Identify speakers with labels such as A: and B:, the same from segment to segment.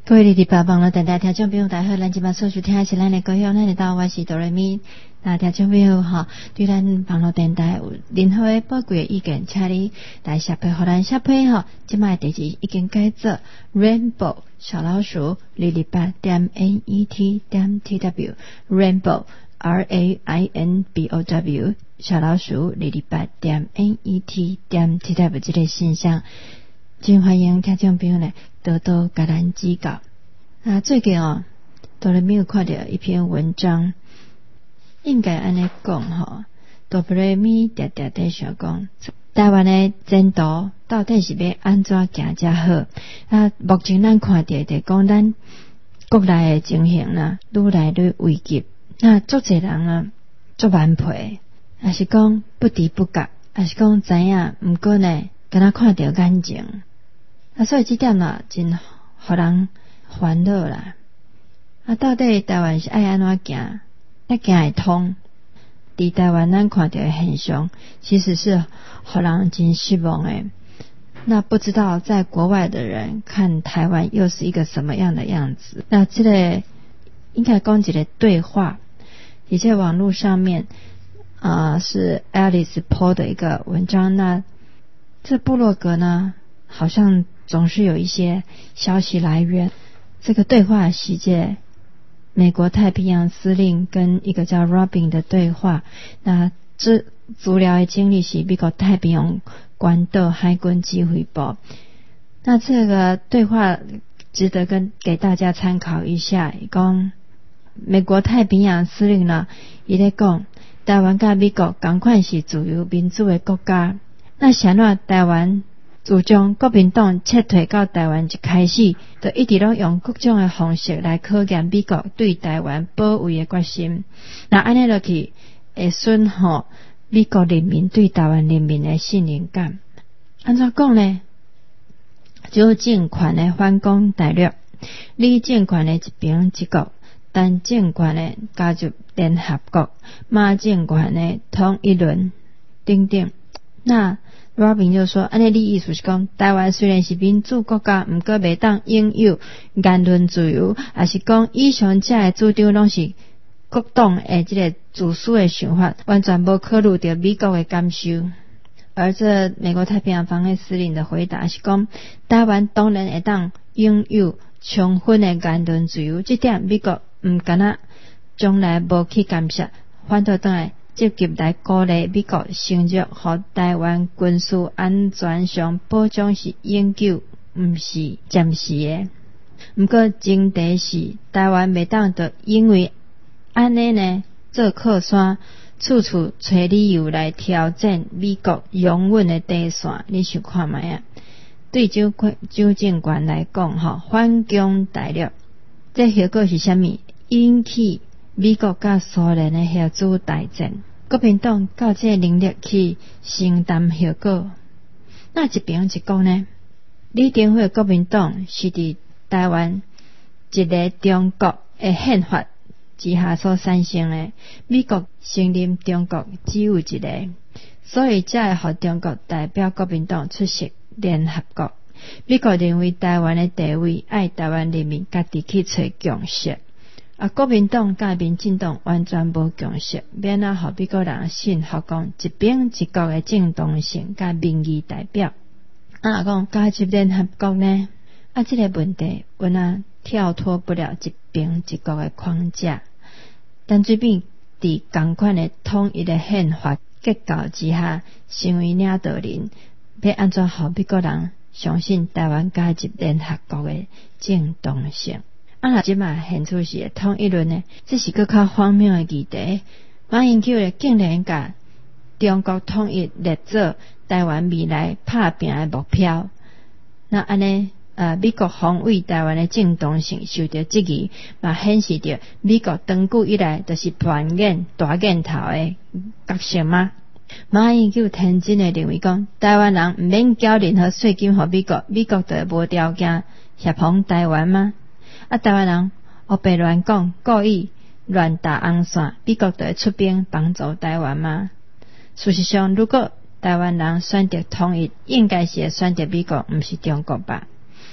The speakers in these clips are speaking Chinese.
A: 各位日报网络电台听众朋友大家好，咱即摆所收听的是咱的歌谣，咱的台我是哆来咪。那听众朋友吼，对咱网络电台有任何的宝贵的意见，请你来写批互咱写批吼。即摆地址已经改做 Rainbow 小老鼠228.net.tw Rainbow RAINBOW 小老鼠228.net.tw 这个信箱。真欢迎听众朋友呢多多甲咱指教。最近都没有看到一篇文章，应该安尼讲吼，都咪常常在想讲，台湾的前途到底是要安怎行才好？目前咱看到的讲咱国内的情形呢，愈来愈危急。足侪人呢，足顽皮，还是讲不知不觉，还是讲知影，毋过呢，敢若看到眼前。所以这点真互人烦恼啦。到底台湾是爱安怎行，才行会通？伫台湾咱看到的现象，其实是互人真失望的。那不知道在国外的人看台湾又是一个什么样的样子？这个应该讲一个对话，也在网络上面是 Alice Po 的一个文章。那这部落格呢，好像总是有一些消息来源。这个对话是这美国太平洋司令跟一个叫 Robin 的对话。那这资料的经历是美国太平洋关岛海军指挥部。那这个对话值得给大家参考一下。讲美国太平洋司令呢，他在讲台湾跟美国同款是自由民主的国家。那想到台湾自从国民党撤退到台湾一开始，就一直拢用各种的方式来考验美国对台湾保卫的决心。那安尼落去，会损害美国人民对台湾人民的信任感。安怎讲呢？就政权的反攻大陆，李政权的一边一国，陈政权的加入联合国，马政权的统一轮等等。那Robin 就说，安尼你意思是讲，台湾虽然是民主国家，毋过袂当拥有言论自由，还是讲以上这的主张拢是国党的这个自私的想法，完全无考虑到美国的感受。而这美国太平洋防卫司令的回答是讲，台湾当然会当拥有充分的言论自由，这点美国毋敢若将来无去干涉，反倒当来积极来鼓励美国承诺和台湾军事安全上保障是永久，毋是暂时的。毋过前提是台湾袂当着因为安尼呢做靠山，处处找理由来挑战美国永远的底线。你想看觅啊？对蒋政权来讲反攻大陆，这效果是啥物？引起美国甲苏联的核子大战，国民党到这能力去承担效果。那一边一讲呢？李登辉国民党是伫台湾一个中国的宪法之下所产生的，美国承认中国只有一个，所以才会予中国代表国民党出席联合国。美国认为台湾的地位爱台湾人民家己去找共识。国民党甲民进党完全无共识，免互美国人信服讲一边一国的正当性甲民意代表。讲加入联合国呢？这个问题阮跳脱不了一边一国的框架。但最近伫同款的统一的宪法结构之下，成为领导人，要安怎互美国人相信台湾加入联合国的正当性？即摆现出是统一论呢，这是更较荒谬的议题。马英九竟然甲中国统一列做台湾未来打拼的目标。那安尼美国防卫台湾的正当性受到质疑，嘛显示着美国长久以来就是扮演大眼头的角色吗？马英九天真的认为讲，台湾人毋免交任何税金给美国，美国就无条件协防台湾吗？台湾人黑白乱讲，故意乱打红线，美国就会出兵帮助台湾吗？事实上，如果台湾人选择统一，应该是会选择美国，毋是中国吧？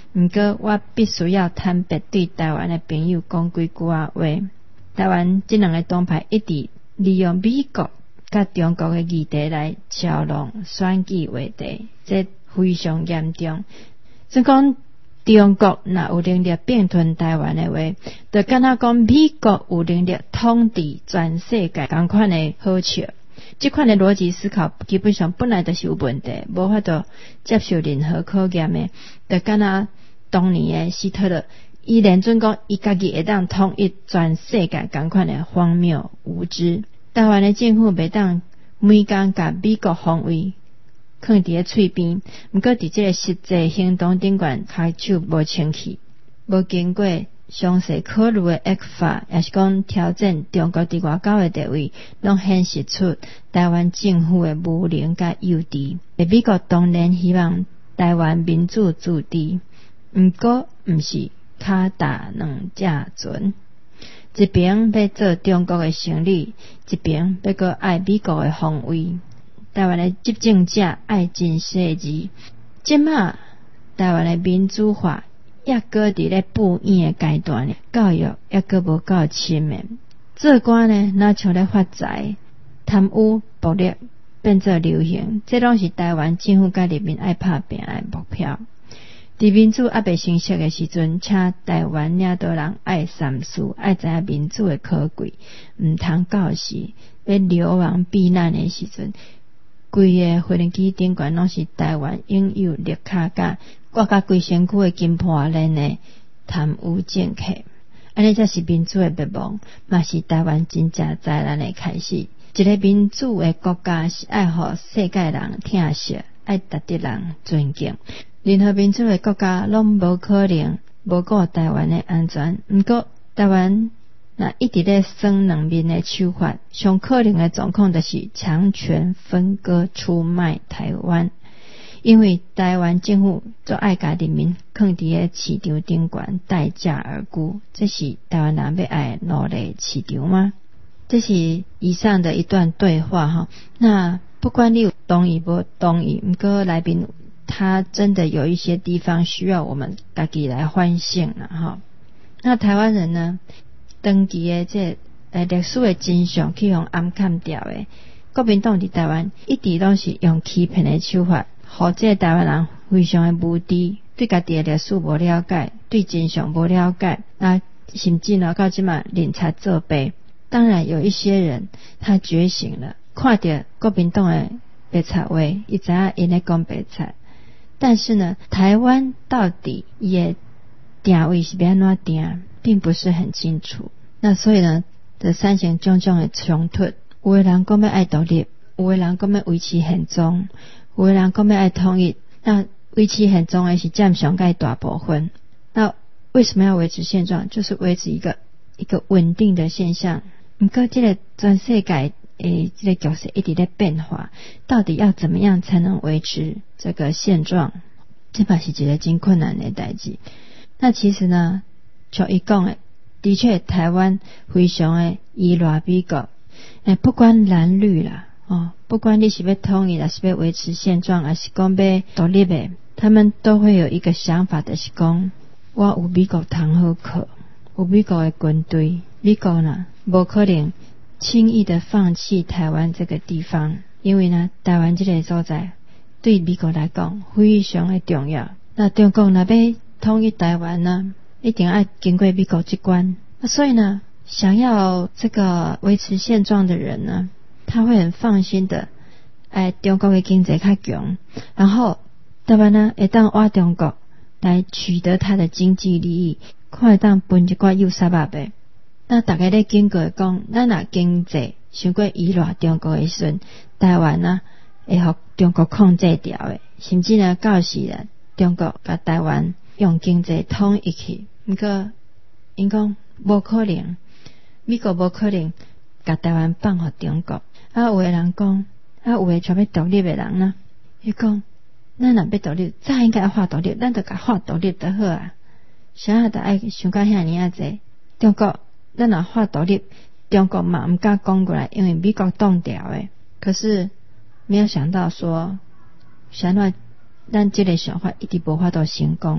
A: 毋过我必须要坦白对台湾的朋友讲几句话。台湾这两个党派一直利用美国甲中国的议题来操弄选举话题，这非常严重。所以讲中国若有能力并吞台湾的话，就敢若讲美国有能力统治全世界同款的好笑。这款的逻辑思考基本上本来就是有问题，无法度接受任何考验的。就敢若当年的希特勒，伊连准讲伊家己会当统一全世界同款的荒谬无知。台湾的政府袂当每工甲美国防卫放伫个喙边，毋过伫即个实际行动顶悬开手无清气，无经过详细考虑的恶法，也是讲挑战中国伫外交的地位，拢显示出台湾政府的无能甲幼稚。美国当然希望台湾民主自治，毋过毋是骹踏两只船，一边要做中国的生意，一边要搁爱美国的防卫。台湾的执政者爱真细致，即马台湾的民主化抑搁伫咧布演的阶段，教育抑搁无够深的，做官呢若像咧发财，贪污暴力变做流行，这拢是台湾政府甲人民爱拍拼的目标。伫民主还袂成熟的时阵，请台湾领导人爱三思，爱知影民主的可贵，毋通到时要流亡避难的时阵，规个飞行机顶悬拢是台湾拥有绿卡甲挂甲规身躯的金破链的贪污政客，安尼才是民主的灭亡，嘛是台湾真正灾难的开始。一个民主的国家是爱互世界人疼惜，爱值得人尊敬。任何民主的国家拢无可能无顾台湾的安全，毋过台湾那一直咧耍两面的手法，上可能的状况就是强权分割出卖台湾。因为台湾政府做爱甲人民放伫个市场顶悬，待价而沽，这是台湾人要爱努力市场吗？这是以上的一段对话哈。那不管你有同意不同意，毋过来宾他真的有一些地方需要我们家己来反省啦哈。那台湾人呢，长期的这历史的真相去用暗砍掉的，国民党伫台湾一直都是用欺骗的手法，互这台湾人非常的无知，对家己的历史无了解，对真相无了解，那甚至呢到即嘛认贼作弊。当然有一些人他觉醒了，看到国民党的白贼话，伊知影因咧讲白贼，但是呢台湾到底也定位是要安怎定，并不是很清楚。那所以呢这产生种种的冲突，有的人讲要爱独立，有的人讲要维持现状，有的人讲要爱统一。那维持现状的是占上界大部分。那为什么要维持现状？就是维持一个稳定的现象。不过这个全世界这个局势一直在变化，到底要怎么样才能维持这个现状？这把是一个真困难的代志。那其实呢，像伊讲的，的确台湾非常的依赖美国。不管蓝绿啦，不管你是要统一啦，是要维持现状，还是讲要独立的，他们都会有一个想法，就是讲我有美国通好靠，有美国的军队，美国呢无可能轻易的放弃台湾这个地方，因为呢台湾这个所在对美国来讲非常的重要。那中国若要统一台湾呢，一定要经过美国这关。所以呢，想要这个维持现状的人呢，他会很放心的中国的经济较强，然后台湾呢会当挖中国来取得他的经济利益，看会当分一寡有啥物的。那大家咧经过讲，咱若经济伤过依赖中国的时阵，台湾呢会互中国控制掉的，甚至呢到时呢中国甲台湾用经济统一去。不过因讲无可能，美国无可能甲台湾放互中国。有的人讲，有的像要独立的人呢，伊讲咱若要独立，早应该发独立，咱就甲发独立就好啊。啥都爱想到遐尔济，中国咱若发独立，中国嘛毋敢讲过来，因为美国挡掉的。可是没有想到说，啥咱这个想法一直无法度成功。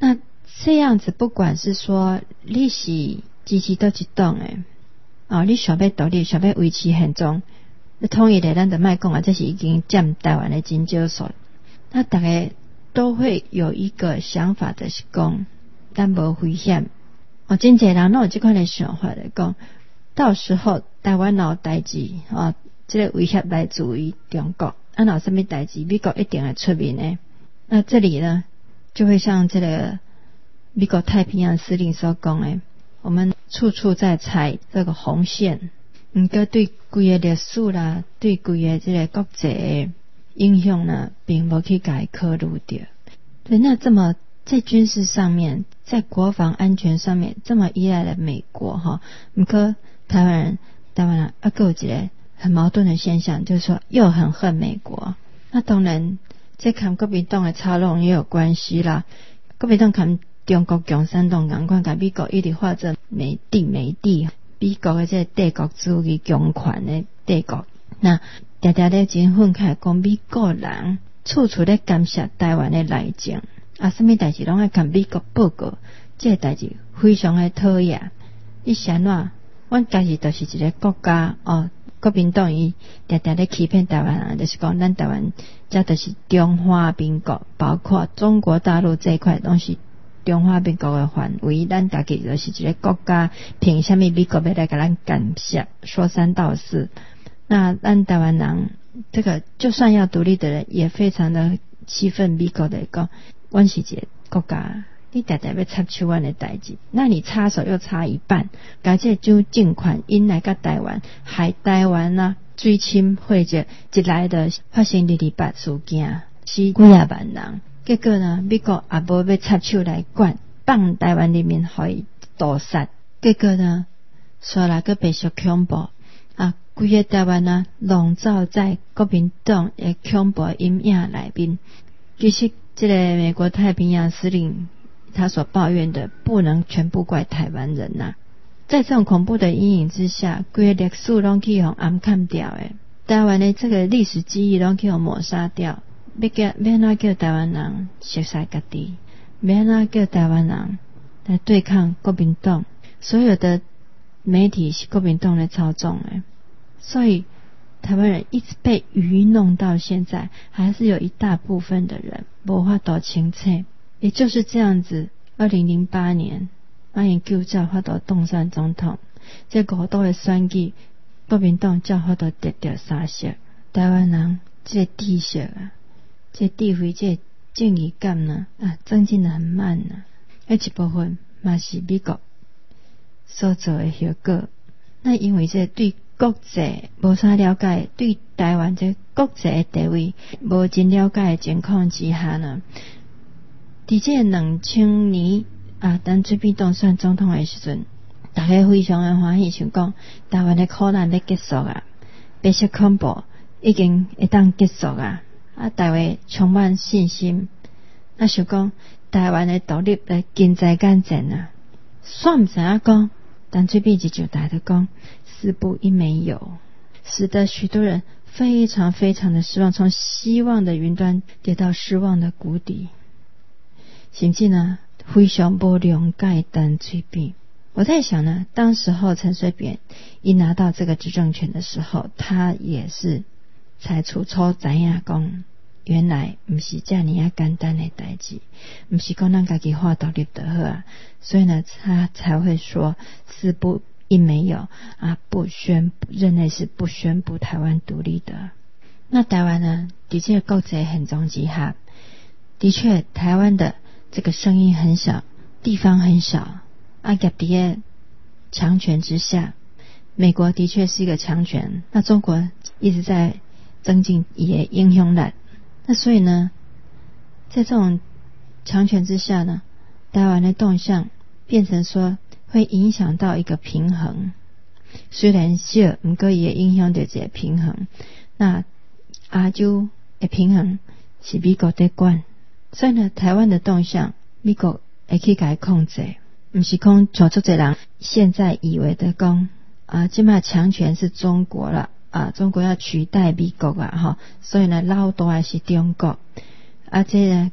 A: 那这样子，不管是说你是支持倒一党的你想要独立，想要维持现状，统一的咱就莫讲啊，这是已经占台湾的真少数。那大家都会有一个想法，就是讲咱无危险。真侪人都有这款的想法来讲，到时候台湾有代志这个威胁来自于中国，有什么代志，美国一定会出面的。那这里呢，就会像这个美国太平洋司令所讲的，我们处处在踩这个红线，过对规个历史啦，对规个这个国际的影响呢，并无去给考虑到。对，那这么在军事上面，在国防安全上面这么依赖了美国不过台湾人还有一个很矛盾的现象，就是说又很恨美国。那当然这跟国民党的操弄也有关系啦。国民党跟中国共产党同款，跟美国一直画着美帝，美国的这个帝国主义强权的帝国。那常常咧真愤慨讲美国人处处咧干涉台湾的内政什么代志拢爱跟美国报告，这个代志非常的讨厌。你是安怎？阮家己就是一个国家国民党伊常常咧欺骗台湾人，就是讲咱台湾这就是中华民国，包括中国大陆这一块都是中华民国的范围，咱家己就是一个国家，凭什么美国要来给咱干涉？说三道四。那咱台湾人这个就算要独立的人，也非常的气愤美国的讲，阮是一个国家，你常常要插手阮的代志，那你插手又插一半，而且就政权引来到台湾，害台湾水深火热，一来的发生228事件，死几啊万人。结果呢，美国也无要插手来管，放台湾人民可以屠杀。结果呢，说来个白色恐怖规个台湾笼罩在国民党的恐怖阴影内面。其实这个美国太平洋司令他所抱怨的，不能全部怪台湾人在这种恐怖的阴影之下，规个历史拢去用暗砍掉的，台湾的这个历史记忆拢去用抹杀掉。要怎叫台湾人熟悉家己？要怎叫台湾人来对抗国民党？所有的媒体是国民党来操纵的，所以台湾人一直被愚弄到现在，还是有一大部分的人没法度清楚。也就是这样子，2008年马英九才有法度当选总统，这5都的选举，国民党才有法度得到3席。台湾人这个知识这地位，这正义感呢增进得很慢一部分嘛是美国所做的效果。那因为这对国际无啥了解，对台湾这国际的地位无真了解的情况之下呢，在这2000年当水扁当选总统的时阵，大家非常的欢喜，想讲台湾的苦难要结束白色恐怖已经会当结束大家充满信心，想讲台湾的独立的经济改善算不知影讲，但水扁就大家讲四不一没有，使得许多人非常非常的失望，从希望的云端跌到失望的谷底，甚至非常不谅解陈水扁。我在想当时候陈水扁一拿到这个执政权的时候，他也是才初初知影讲，原来不是这么简单的代志，不是讲咱自己画独立就好所以他才会说四不一没有认为是不宣布台湾独立的。那台湾的确国际很中之下，的确台湾的这个声音很小，地方很小夹在强权之下。美国的确是一个强权，那中国一直在增进也影响力。那所以在这种强权之下台湾的动向变成说会影响到一个平衡，虽然小，不过也影响到这个平衡。那亚洲的平衡是美国在管，所以台湾的动向美国会去给控制，不是讲像很多人现在以为的讲现在强权是中国了中国要取代美国所以老大还是中国这个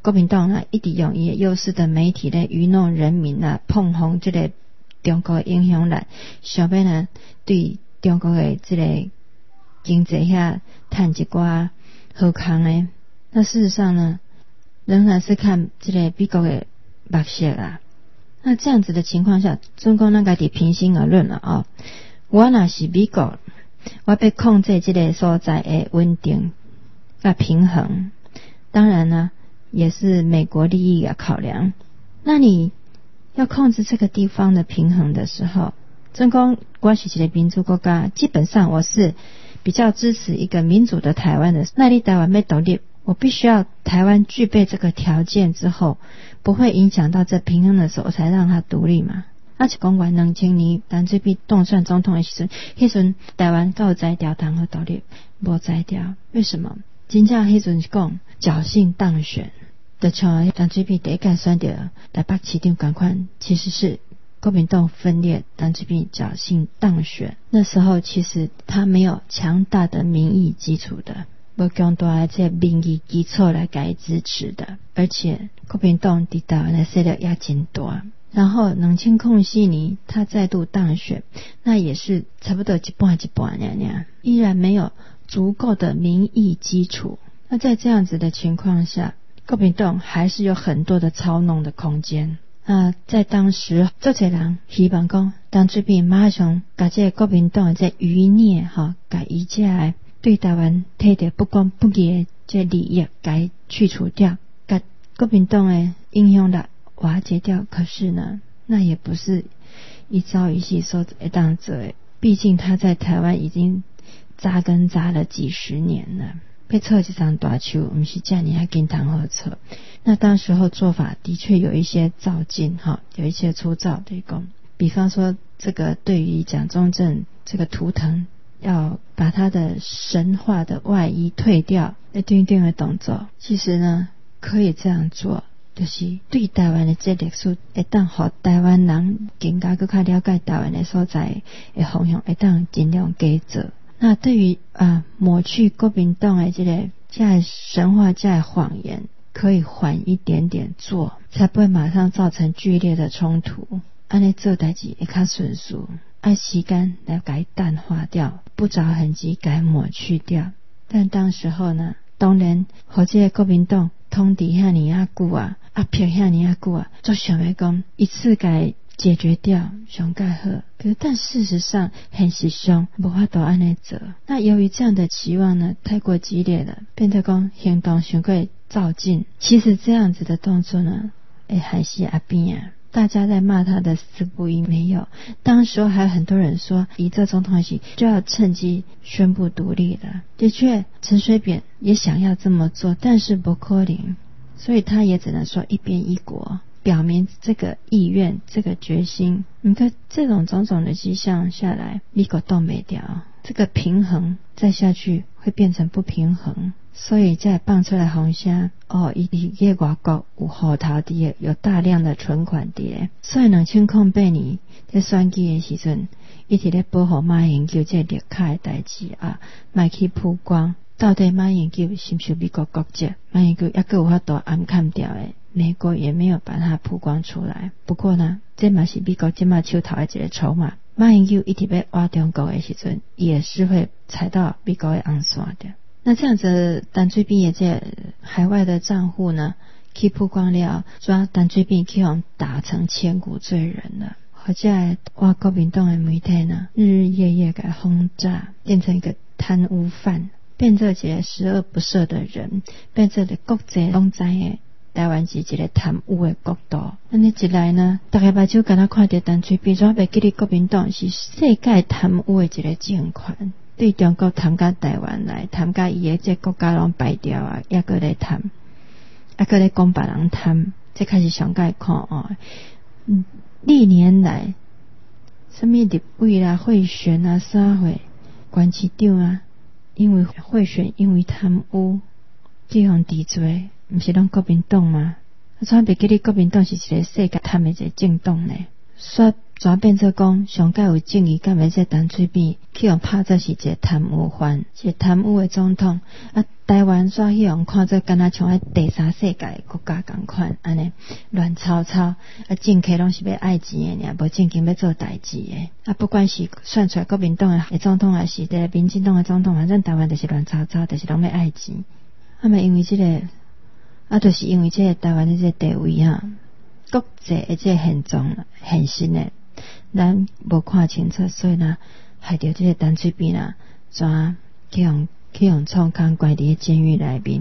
A: 国民党啊一直用伊的优势的媒体咧愚弄人民啊，碰红这个中国的影响力，想要呢对中国的这个经济遐赚一寡好康的。那事实上呢，仍然是看这个美国的目色啊。那这样子的情况下，总共咱家己平心而论了哦。我若是美国，我要控制这个所在的稳定甲平衡，当然呢也是美国利益的考量。那你要控制这个地方的平衡的时候，总共我是一个民主国家，基本上我是比较支持一个民主的台湾的。那你台湾要独立，我必须要台湾具备这个条件之后，不会影响到这平衡的时候，才让它独立嘛。是讲完2000年陈水扁当选总统的时阵，迄阵台湾才有才调通好独立，无才调。为什么？真正迄阵是讲侥幸当选，就像陈水扁第一届选到台北市长同款，其实是国民党分裂，陈水扁侥幸当选。那时候其实他没有强大的民意基础的，无强大的这民意基础来给支持的，而且国民党在台湾的势力也真大。然后2004年他再度当选，那也是差不多一半依然没有足够的民意基础。那在这样子的情况下，国民党还是有很多的操弄的空间。在当时很多人希望讲陈水扁马上把这国民党的这余孽把伊这对台湾摕到不公不义的这利益给去除掉，把国民党的影响力瓦解掉。可是呢，那也不是一朝一夕说会当做的，毕竟他在台湾已经扎根扎了几十年了，要撤这张大树不是这样你还经常好撤。那当时候做法的确有一些躁进有一些粗糙的讲，比方说这个对于蒋中正这个图腾要把他的神话的外衣退掉一定的动作，其实呢可以这样做，就是对台湾的这历史会当让台湾人更加更加了解台湾的所在的方向，会当尽量加做。那对于抹去国民党的这个神话这个谎言，可以缓一点点做，才不会马上造成剧烈的冲突。这样做事情会较顺速，按时间来给它淡化掉，不着痕迹给它抹去掉。但当时候呢，当然和这个国民党统治遐尼啊久压迫遐尼啊久就想要讲一次给解决掉上较好。可是但事实上现实上无法度安尼做。那由于这样的期望呢太过激烈了，变得讲行动太过躁进。其实这样子的动作呢会害死阿扁大家在骂他的死不应没有。当时候还有很多人说以这总统时就要趁机宣布独立了。的确陈水扁也想要这么做，但是不可能，所以他也只能说一边一国，表明这个意愿这个决心。你看这种种种的迹象下来，美国动不掉，这个平衡再下去会变成不平衡，所以才放出来红声伊外国有户头伫有大量的存款伫，所以2008年在选举的时阵一直咧保护马英九这绿卡的代志莫去曝光到底马英九是不是美国国籍，马英九也有法度暗砍掉的，美国也没有把它曝光出来。不过呢，这嘛是美国这嘛手头的一个筹码，马英九一直要挖中国的时阵也是会踩到美国的红线的。那这样子陈水扁也在海外的账户呢去曝光了，说陈水扁去用打成千古罪人了，或者哇国民党的媒体呢日日夜夜给轰炸，变成一个贪污犯，变成一个十恶不赦的人，变成了国际拢知的台湾是一个贪污的国度。那你一来呢，大家目睭敢若看到陈水扁怎袂记得国民党是世界贪污的一个政权，对中国贪到台湾来，贪到伊的这国家拢败掉也搁来贪，搁来讲别人贪，这开始上界看历年来什么立委啦、贿选啊、啥会关市长因为贿选、因为贪污去互治罪，不是拢国民党吗？怎袂记得国民党是一个世界贪的一个政党呢？说转变做讲上界有正义感的这陈水扁去用拍做是一个贪污犯，是贪污的总统。台湾煞去用看做敢若像喺第三世界国家共款安尼乱吵吵，政客拢是要爱钱的尔，无正经要做代志的。不管是选出来国民党的总统还是这民进党的总统，反正台湾就是乱吵吵，就是拢要爱钱。嘛因为这个就是因为这个台湾的这个地位国际的这个现状现实的咱无看清楚，所以呢害到这个陈水扁怎去用创康关伫监狱内面。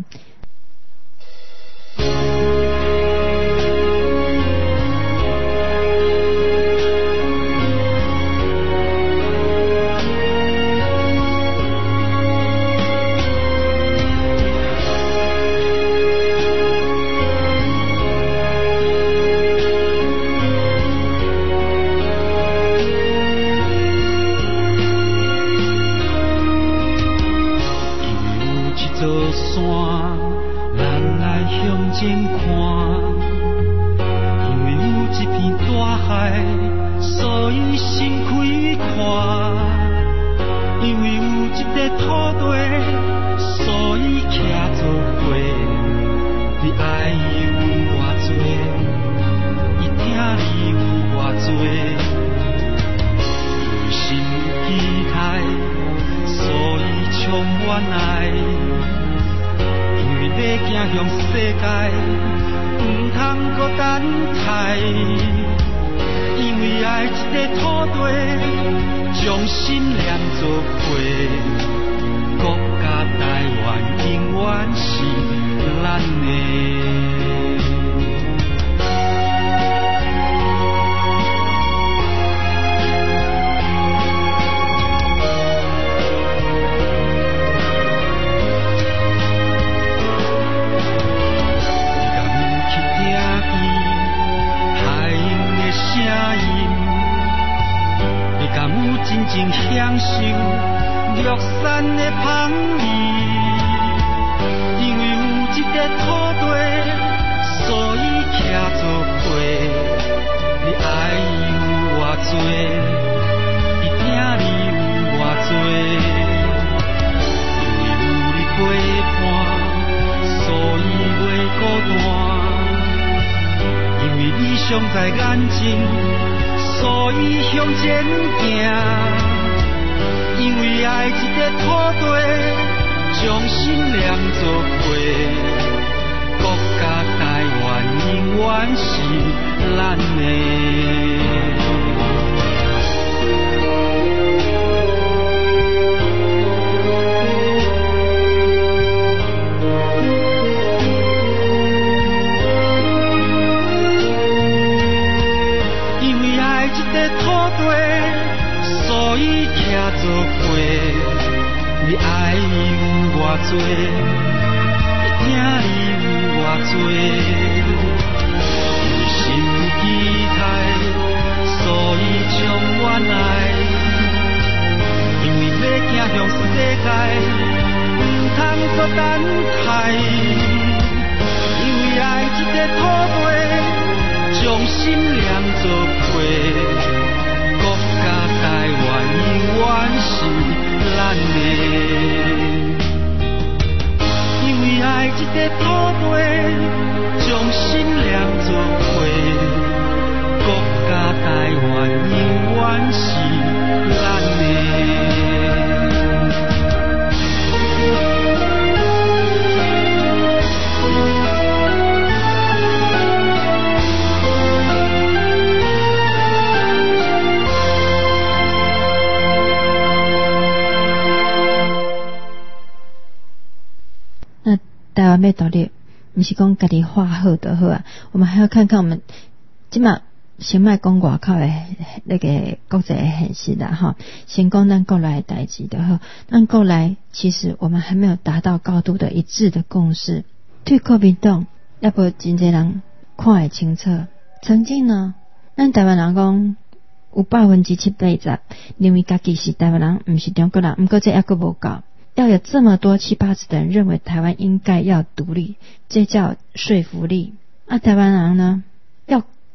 B: 在眼前，所以向前行。因为爱这个土地，将心念作伙，国家台湾永远是咱的。你爱有偌多，你疼你有偌多，有心期待，所以将原爱。因为要走向世界，不通搁等待。因为爱这个土地，将心念作伙。国家台湾永远是咱的，因为爱这个土地，将心念作伙。国家台湾永远是咱的。
A: 台湾要独立，不是讲家己画好就好啊。我们还要看看我们即马先莫讲外口的那个国际的现实啦哈，先讲咱国内的代志就好。咱国内其实我们还没有达到高度的一致的共识。对国民党也无真侪人看会清楚。曾经呢，咱台湾人讲有70%-80%认为家己是台湾人，不是中国人，不过这还佫无够。要有这么多70-80%的人认为台湾应该要独立，这叫说服力。台湾人呢，要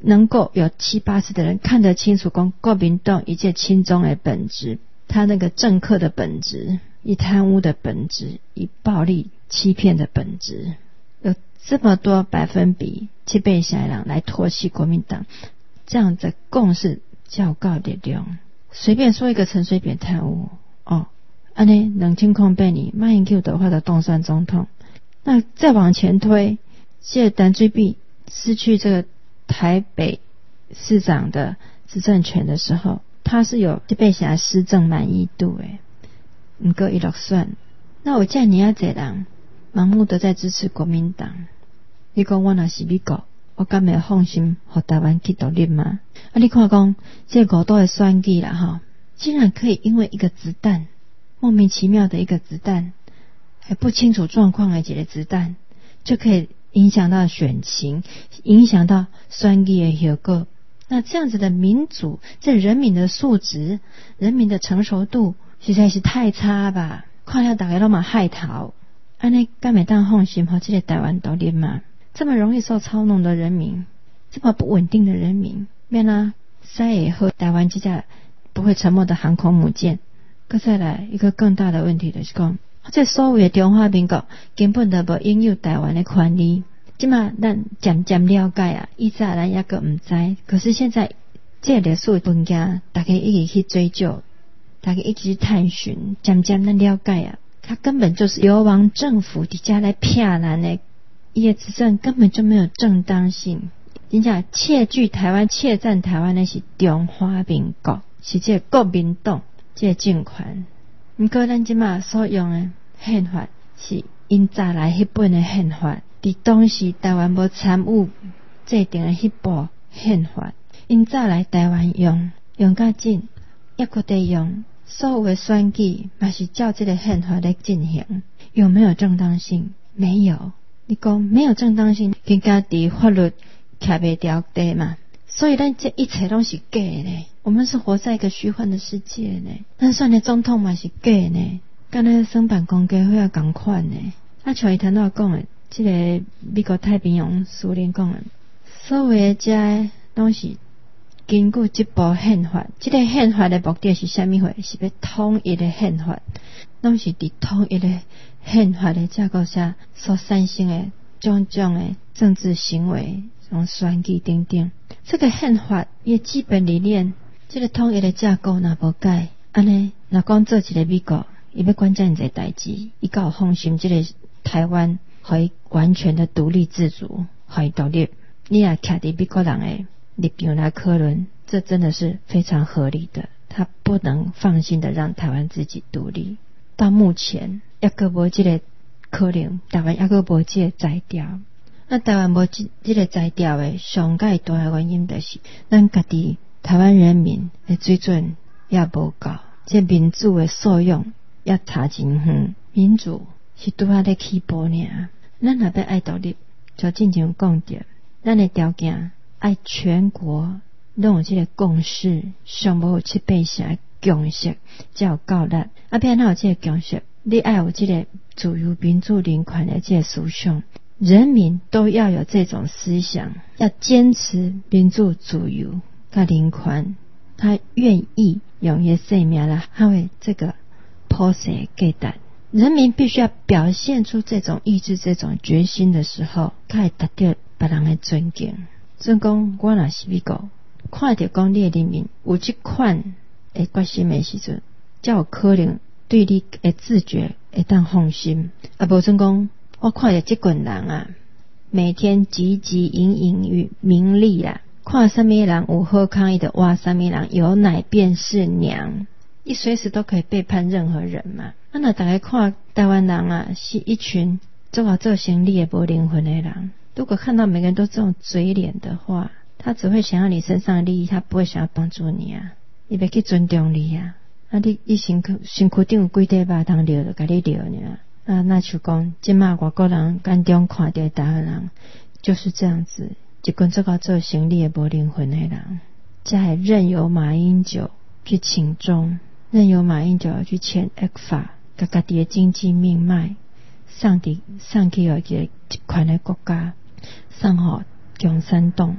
A: 能够有70-80%的人看得清楚说国民党一切亲中的本质，他那个政客的本质，以贪污的本质，以暴力欺骗的本质，有这么多%7-80%的人来唾弃国民党，这样的共识较高力量。随便说一个陈水扁贪污这样2008年马英九的话的当选总统，那再往前推，这陈水扁失去这个台北市长的执政权的时候，他是有100%施政满意度的，不过他落选。那有这么多人盲目的在支持国民党，你说我若是美国，我敢会放心给台湾去独立吗？你看说这5都的选举啦竟然可以因为一个子弹，莫名其妙的一个子弹，还不清楚状况的一个子弹，就可以影响到选情，影响到选举的结果。那这样子的民主，这人民的素质，人民的成熟度实在是太差吧，看了大家都嘛害逃。这样敢会当放心给这个台湾独立吗？这么容易受操弄的人民，这么不稳定的人民，免啦再以后台湾这架不会沉没的航空母舰。再来一个更大的问题就是说，这所谓的中华民国根本就没拥有台湾的权利。现在咱渐渐了解以前咱也个不知，可是现在这历史文件大家一起去追究，大家一起去探寻，渐渐咱了解他根本就是流亡政府底下来骗人的，他的执政根本就没有正当性。真正窃据台湾、窃占台湾的是中华民国，是这个国民党这个政权。不过咱现在所用的宪法是因早来那本的宪法，在当时台湾没参与制定的那部宪法，因早来台湾用较紧，也搁在用，所有的选举也是照这个宪法来进行。有没有正当性？没有。你说没有正当性，更加在法律徛不牢地嘛。所以咱这一切都是假的，我们是活在一个虚幻的世界呢。咱选的总统嘛是假呢，跟那省办公家会同款呢。像他头仔讲的，这个美国太平洋司令讲的，所有的这都是根据这部宪法。这个宪法的目的是什么货？是要统一的宪法，都是在统一的宪法的架构下所产生的种种的政治行为，从选举等等。这个宪法的基本理念，这个统一的架构若无改，安尼若讲做一个美国，伊要管这样子的代志，伊敢有放心这个台湾可以完全的独立自主，可以独立？你也徛在美国人的立场来讨论，这真的是非常合理的。他不能放心的让台湾自己独立。到目前也个无这个可能，台湾也个无这个材料。那台湾无这个材料的上界大的原因，就是咱家己台湾人民的水准也无够，这民主的素养也差真远。民主是拄仔咧起步尔，咱若要爱独立，就真像讲着，咱的条件爱全国拢有这个共识，上无有7-8%的共识才有够力。偏哪有这个共识？你爱有这个自由、民主、人权的这个思想。人民都要有这种思想，要坚持民主、自由跟人权，他愿意用他的生命来捍卫这个普世价值。人民必须要表现出这种意志、这种决心的时候，才会得到别人的尊敬。所以讲，我若是美国，看到讲你的人民有这款的决心的时阵，才有可能对你的自觉会当放心。无算讲，我看到这群人每天汲汲营营于名利看什么人有好康，伊就挖什么人，有奶便是娘，你随时都可以背叛任何人嘛。那大家看台湾人是一群做生理也无灵魂的人。如果看到每个人都这种嘴脸的话，他只会想要你身上的利益，他不会想要帮助你你别去尊重你你身躯顶有几块肉通撩就甲你撩呢。那就讲，即马外国人眼中看到台湾人就是这样子，一群做生理的无灵魂的人，才会任由马英九去请中，任由马英九去签 ECFA， 把家己的经济命脉送去一个集权的国家，送给共产党。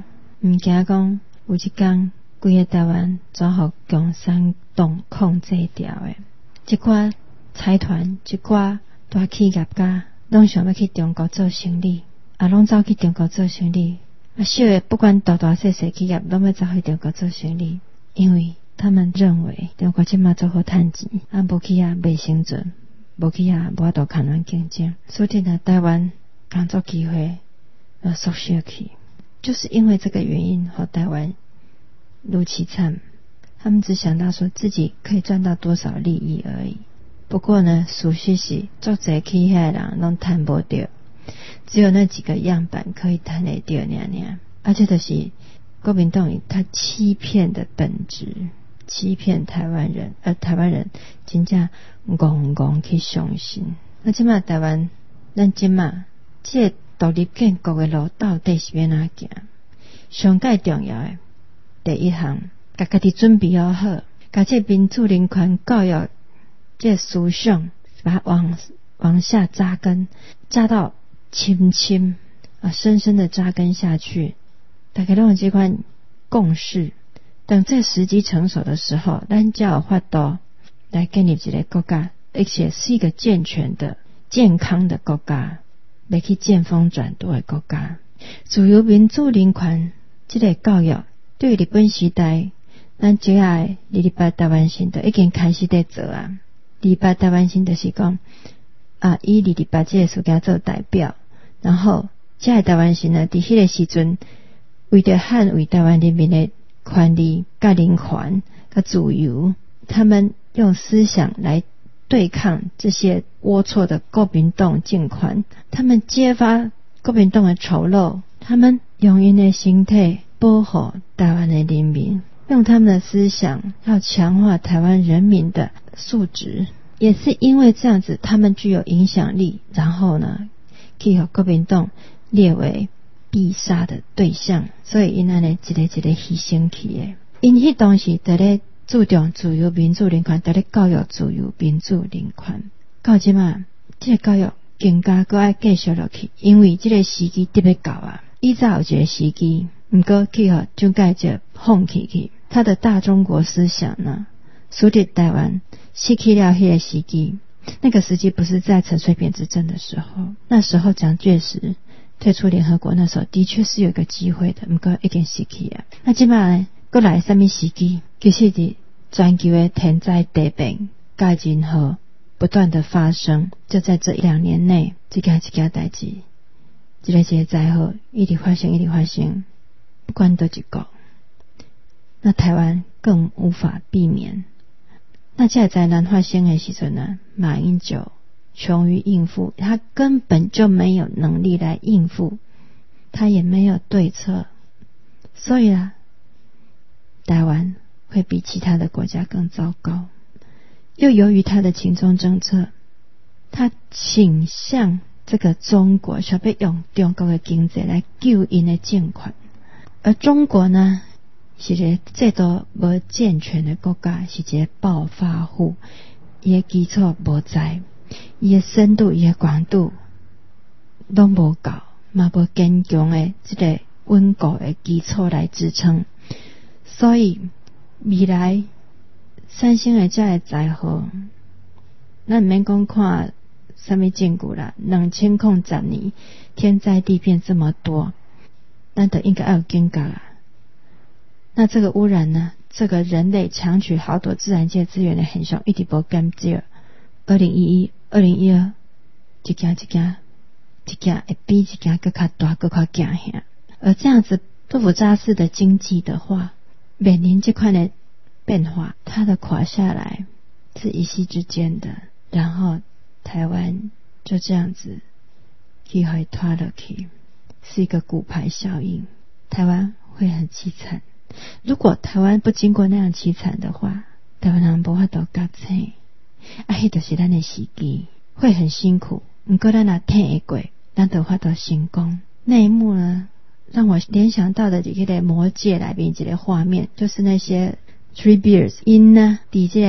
A: 毋惊讲有一天规个台湾遭互共产党控制掉诶。一寡财团、一寡大企业家拢想要去中国做生意，拢走去中国做生意。小的不管大大小小企业，拢要走去中国做生意，因为他们认为中国即马做好趁钱，无去袂生存，无去无法度牵咱竞争，所以呢，台湾工作机会缩小去，就是因为这个原因，和台湾如凄惨。他们只想到说自己可以赚到多少利益而已。不过呢，事实是做这去遐人拢赚不到，只有那几个样板可以赚得到尔。而且就是国民党他欺骗的本质，欺骗台湾人，而台湾人真正戆去相信。那即马台湾，咱即马这个独立建国的路到底是要哪行？上界重要的第一项，家己准备好，把这民主人权教育这思想，把它往下扎根，扎到深深的扎根下去。大家都有这款共识，等这时机成熟的时候，咱才有法度来建立一个国家，而且是一个健全的、健康的国家，要去见风转舵的国家。自由民主人权这个教育，对日本时代，咱这下28台湾省都已经开始在做啊。28台湾省就是讲以28这个事件做代表，然后这个台湾省呢，伫迄个时阵，为着捍卫台湾人民的权利、甲人权、甲自由，他们用思想来对抗这些龌龊的国民党政权，他们揭发国民党的丑陋，他们用因的身体保护台湾的人民，用他们的思想要强化台湾人民的素质。也是因为这样子，他们具有影响力，然后呢，可以和国民党列为必杀的对象，所以因安尼一个牺牲去的。因迄当时在咧注重自由民主人权，在咧教育自由民主人权。到即嘛，这个教育更加搁爱继续落去，因为这个时机特别到啊。以早有一个时机，毋过去和蒋介石放弃去，他的大中国思想呢，使得台湾失去了迄个时机。那个时机不是在陈水扁执政的时候，那时候蒋介石退出联合国，那时候的确是有一个机会的，不过已经失去啊。那现在呢，过来什么时机？其实是全球的天灾地变、甲人祸不断的发生，就在这1-2年内，一件代志，一个灾祸一直发生，不管多一个，那台湾更无法避免。那这灾难发生的时候呢，马英九穷于应付，他根本就没有能力来应付，他也没有对策，所以台湾会比其他的国家更糟糕。又由于他的亲中政策，他倾向这个中国，想要用中国的经济来救因的政权，而中国呢，是一个制度无健全的国家，是一个暴发户，伊的基础无在，伊的深度、伊的广度都无够，嘛无坚强的这个稳固的基础来支撑。所以未来三星的这个灾祸，咱毋免讲看什么证据啦，2010年天灾地变这么多，咱就应该要有警觉啦。那这个污染呢，这个人类强取豪夺自然界资源的现象一直无减少。2011、2012，一件会比一件更加大、更加惊吓。而这样子豆腐渣式的经济的话，面临这块的变化，它的垮下来是一夕之间的，然后台湾就这样子去会拖落去，是一个骨牌效应，台湾会很凄惨。如果台湾不经过那样凄惨的话，台湾人无法度觉醒，迄就是咱的时机，会很辛苦，不过咱若挺会过，咱就有法度成功。那一幕呢，让我联想到的一个魔戒里面一个画面，就是那些 Three Bears 因呢，伫这个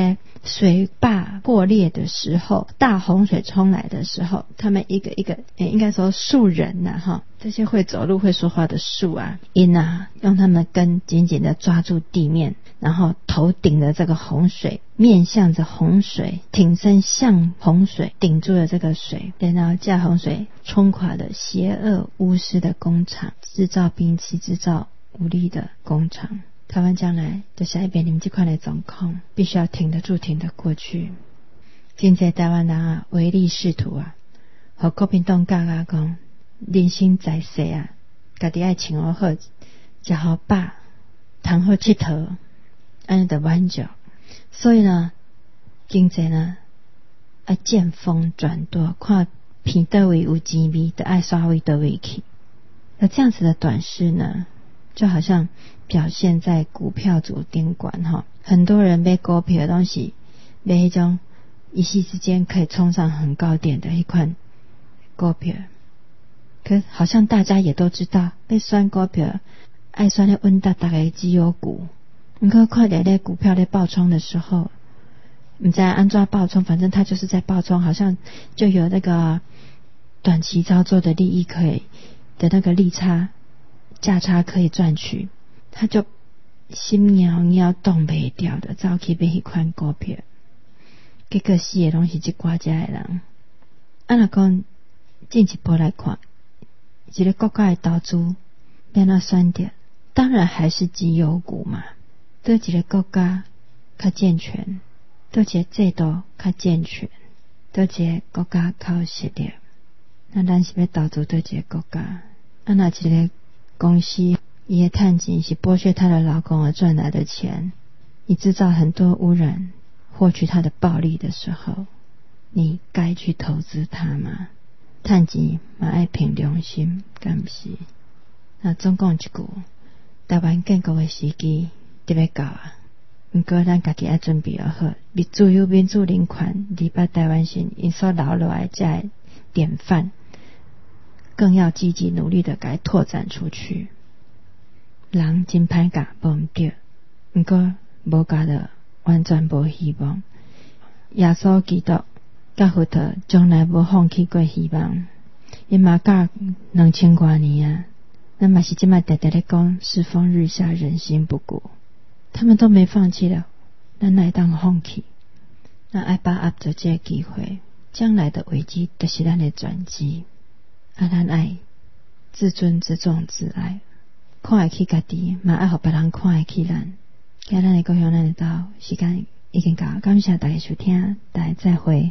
A: 水坝破裂的时候，大洪水冲来的时候，他们一个一个应该说树人这些会走路会说话的树鹰用他们的根紧紧的抓住地面，然后头顶着这个洪水，面向着洪水，挺身向洪水，顶住了这个水，然后驾洪水冲垮的邪恶巫师的工厂，制造兵器制造武力的工厂。台湾将来就下一遍你们这块的状况必须要挺得住挺得过去。现在台湾人唯利是图和国民党教讲人生在世自己爱穿好吃好饱通好佚佗，这样就满足。所以呢经济呢要见风转舵，看偏哪位有钱味就爱刷位哪位去。那这样子的短视呢，就好像表现在股票组顶管很多人买股票的东西买那种一夕之间可以冲上很高点的一款股票，可好像大家也都知道要选股票爱选的稳大的绩优股，不过看到那股票在爆冲的时候，不知道安怎爆冲，反正它就是在爆冲，好像就有那个短期操作的利益可以的那个利差价差可以赚取，他就心摇摇动不掉的走去买一款股票，结果死的拢是这寡家的人。若讲进一步来看，一个国家的投资要怎选择，当然还是绩优股嘛。对一个国家较健全，对一个制度较健全，对一个国家较有实力，那咱是要投资对一个国家。若一个公司伊的趁钱是剥削她的劳工而赚来的钱，你制造很多污染获取她的暴利的时候，你该去投资它吗？趁钱嘛要凭良心，敢不是？那总讲一句，台湾建国的时机就要到不过咱自己要准备好，自由民主人权200台湾省因所留下来这典范，更要积极努力的给拓展出去。人真歹教无不对，不过无教的完全无希望。耶稣基督甲佛陀从来无放弃过希望，因嘛教2000多年咱嘛是这么常常在讲世风日下人心不古，他们都没放弃了，咱哪会当放弃？那要把握住这个机会，将来的危机就是咱的转机。咱爱自尊自重自爱，看会起家己，嘛爱互别人看会起咱。今日咱的故乡咱就到，时间已经到，感谢大家收听，大家再会。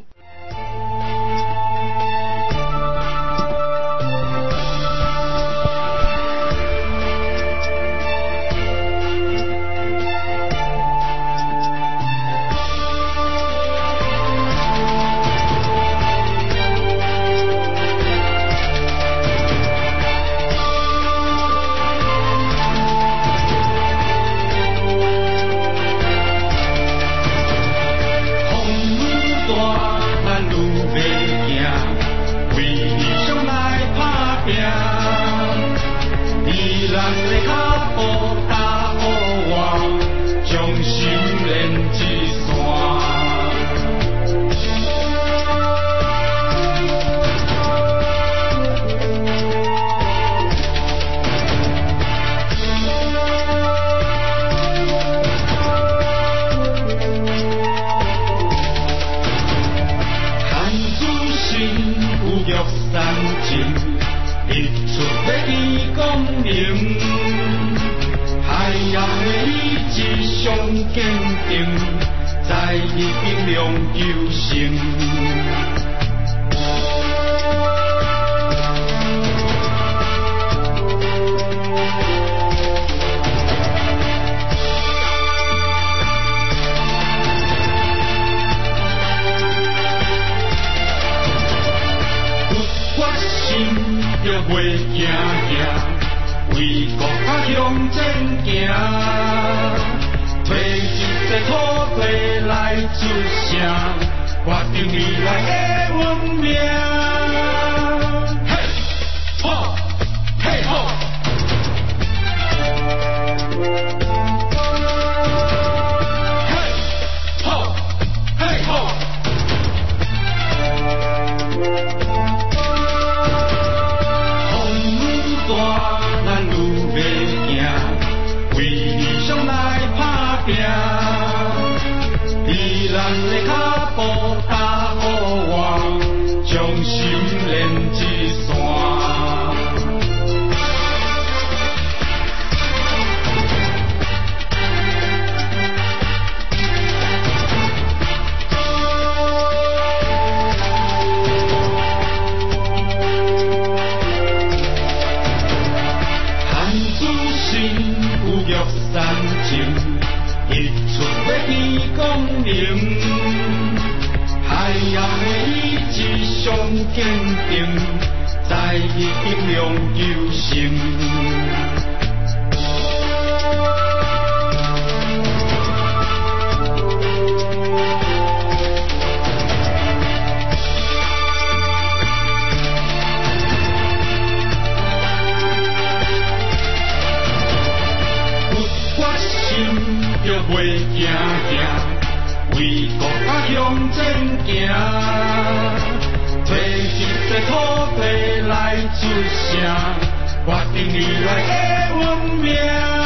B: 日出要见光明，海洋的意志上坚定，在伊英勇求胜。袂惊惊，为国家向前行，摕一块土地来出声，决定未来的运命。